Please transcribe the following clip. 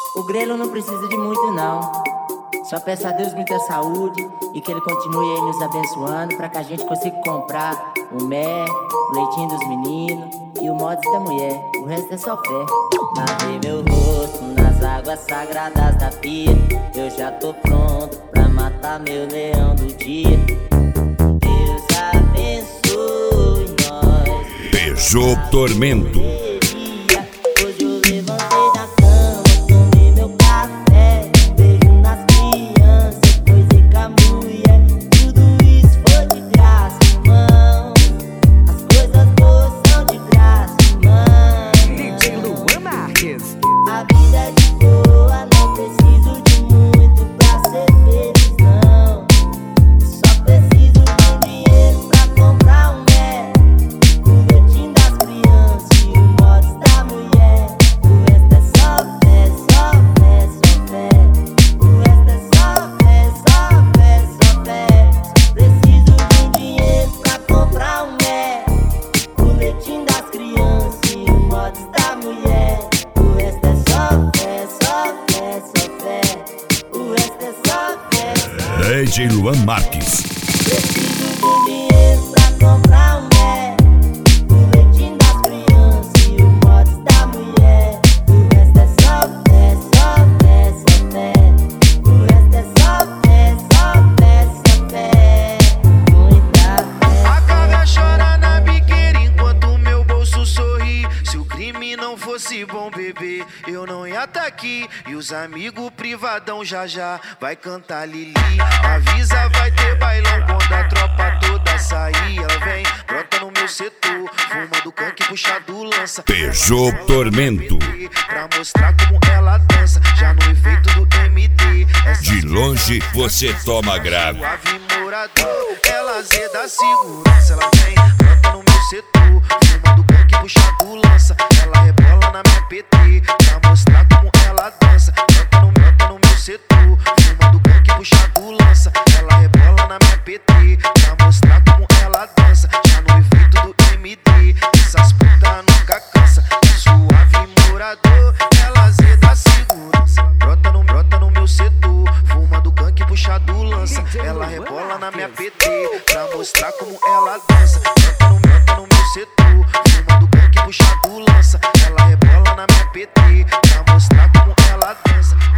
O Grelo não precisa de muito não. Só peço a Deus muita saúde e que Ele continue aí nos abençoando pra que a gente consiga comprar o mé, o leitinho dos meninos e o mods da mulher. O resto é só fé. Lavei meu rosto nas águas sagradas da pia. Eu já tô pronto pra matar meu leão do dia. Deus abençoe nós. Beijou Tormento. A vida é de boa, não preciso de muito pra ser feliz, não. Só preciso de dinheiro pra comprar um mé, o leitinho das crianças e o mods da mulher. O resto é só fé, só fé, só fé. O resto é só fé, só fé, só fé. Só preciso de dinheiro pra comprar um mé, o leitinho das crianças e o mods da mulher. O resto é só fé, só fé, só fé. O resto é só fé, só fé. DJ Luan Marques. Preciso de dinheiro pra comprar um mé, o leitinho das crianças e o mods da mulher. O resto é só fé, só fé, só fé. O resto é só fé, só fé, só fé. Muita fé. A cara chora na biqueira enquanto meu bolso sorri. Se o crime não fosse bom, bebê, eu não ia tá aqui. E os amigos privadão já já vai cantar Lili. Avisa, vai ter bailão quando a tropa toda sair. Ela vem, brota no meu setor, fumando canque, puxado lança. Beijou Tormento. Pra mostrar como ela dança, já no efeito do MD. De longe você toma grave. Suave morador, ela zeda segurança. Ela vem, brota no meu setor, fumando canque, puxado lança. Ela rebola na minha PT, pra mostrar como ela dança. Brota no meu setor, fumando canque, puxado lança. Ela rebola na minha PT, pra mostrar como ela dança. Já no efeito do MD, essas putas nunca cansa. Suave morador, ela zeda segurança. Brota no meu setor, fumando canque, puxado lança. Ela rebola na minha PT, pra mostrar como ela dança. Brota no meu setor, fumando canque, puxado lança. Ela rebola na minha PT, pra mostrar como ela dança.